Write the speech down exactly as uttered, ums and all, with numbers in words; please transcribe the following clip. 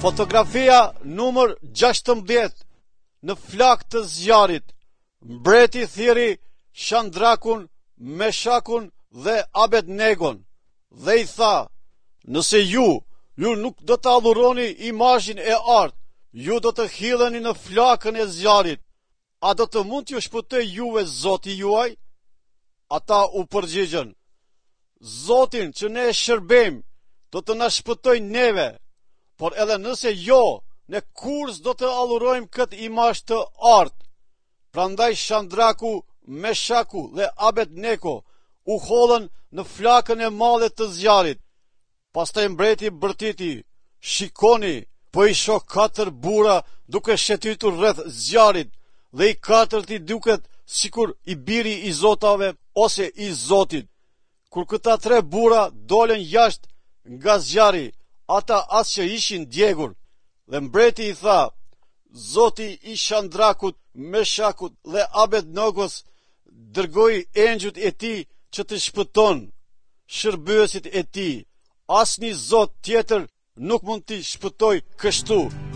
Fotografia numër gjashtëmbëdhjetë. Në flak të zjarit, mbreti thiri Shandrakun, Meshakun dhe Abednegon, dhe i tha: nëse ju, ju nuk do të adhuroni imazhin e artë, ju do të hidheni në flakën e zjarit. A do të mund t'ju shpëtoj juve Zoti juaj? Ata u përgjigjen: Zotin që ne e shërbejmë, do të na shpëtoj neve, por edhe nëse jo, ne kurrë do të adhurojmë këtë imazh të artë. Prandaj Shandraku, Meshaku dhe Abednego u hodhën në flakën e madhe të zjarit. Pastaj mbreti bërtiti: shikoni, po i shoh katër burra duke shetitur rreth zjarit, dhe i katërti duket sikur i biri i zotave ose i Zotit. Kur këta tre burra dolën jashtë nga zjari, ata as që ishin djegur, dhe mbreti i tha: Zoti i Shandrakut, Meshakut dhe Abednegos dërgoi engjujt e tij që të shpëton shërbësit e tij. Asnjë zot tjetër nuk mund t'i shpëtoj kështu.